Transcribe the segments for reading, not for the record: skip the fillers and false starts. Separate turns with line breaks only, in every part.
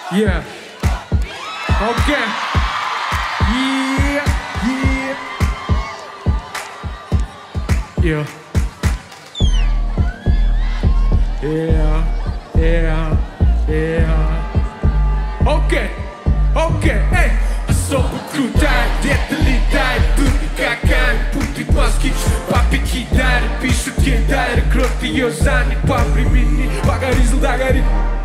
Yeah. Okay. Yeah. Yeah. Yeah. Yeah. Yeah. Okay. Okay. Эй. Особо крутая, где-то летает, дури какая, путает мозги, папе кидает, пишет кидает, крот ее занят по времени, пока ризл догорит.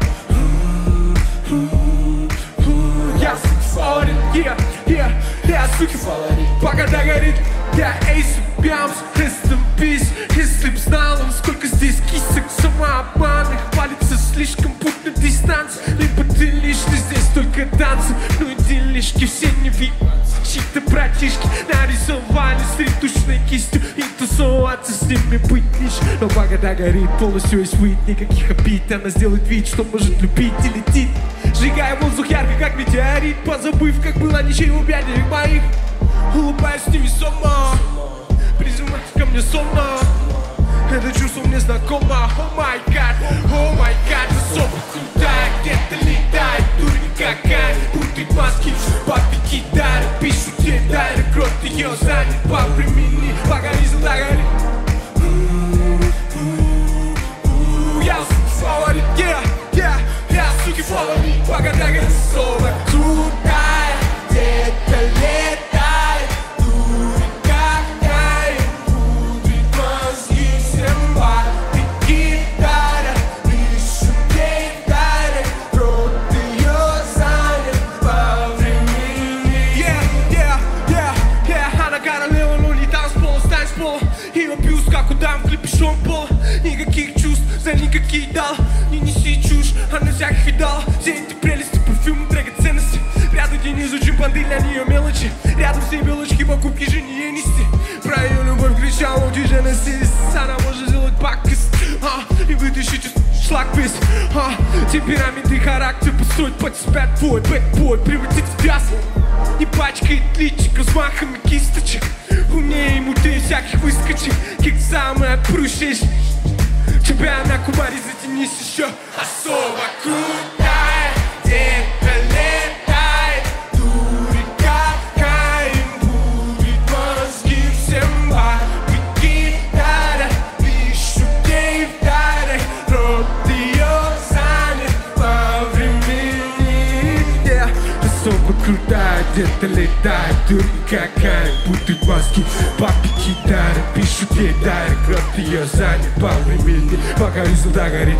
Я фаворит, я суки фаворит, пока догорит. Я эйс, бямс, rest in peace. Если б знал он, сколько здесь кисок самообманных, палится слишком путь на дистанции. Либо ты лишний, здесь только танцы, ну и делишки все не видно. Чьи-то братишки нарисовали с ретушной кистью, и тусоваться с ними быть лишь. Но пока догорит, полностью весь выйдет, никаких обид. Она сделает вид, что может любить и летит, сжигая воздух ярко, как метеорит, позабыв, как было ничего бядей моих. Улыбаюсь невесомо, призывается ко мне сонно. Это чувство мне знакомо. О май гад, особо крутая, где-то летает, дури какая, путает мозги, папе кидает, пишут кидает, крот ее занят по времени, пока ризл догорит. Я фаворит, я суки фаворит, пока догорит. Особо крутая, где-то летает, дури какая, путает мозги всем папе кидает, пишут кидает, крот ее занят по времени. Она королева, но не танцпол, стань с пола. Ее бьюст, как удам в клипе Шон-Пола. Никаких чувств, за никакие дал. Не неси чушь, она всяких видала. Все эти прелести, парфюмы, драгоценности. Рядом день изучим банды для нее мелочи. Рядом все белочки, покупки жене ей нести. Про ее любовь кричал, он Genesis. Она может сделать пакость и вытащить шлак весь. Темперамент и характер построить под себя твой бэтбой, превратить в мясо. Не пачкает личик размахами кисточек. Умнее ему ты всяких выскочек. Как самый отпрущий. Тебя на кубаре затянись еще. Особо крутая, где-то летает, дури какая, будет мозги всем папе кидает, пишут ей в даре, рот ее занят по времени. Особо крутая, где-то летает, дури какая, путает мозги, папе кидает, пишут ей в даре, рот ее занят по времени, пока ризл догорит.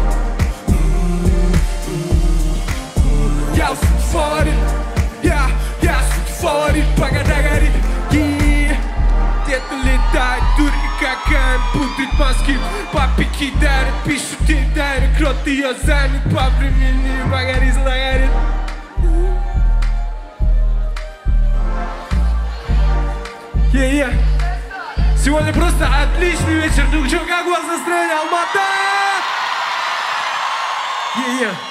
Я фаворит, я фаворит, пока догорит. Где-то летает, дури какая, путает мозги, папе кидает, пишут кидает, крот ее занят по времени, пока ризл догорит. Сегодня просто отличный вечер. Ну что, как у вас настроение, Алмата?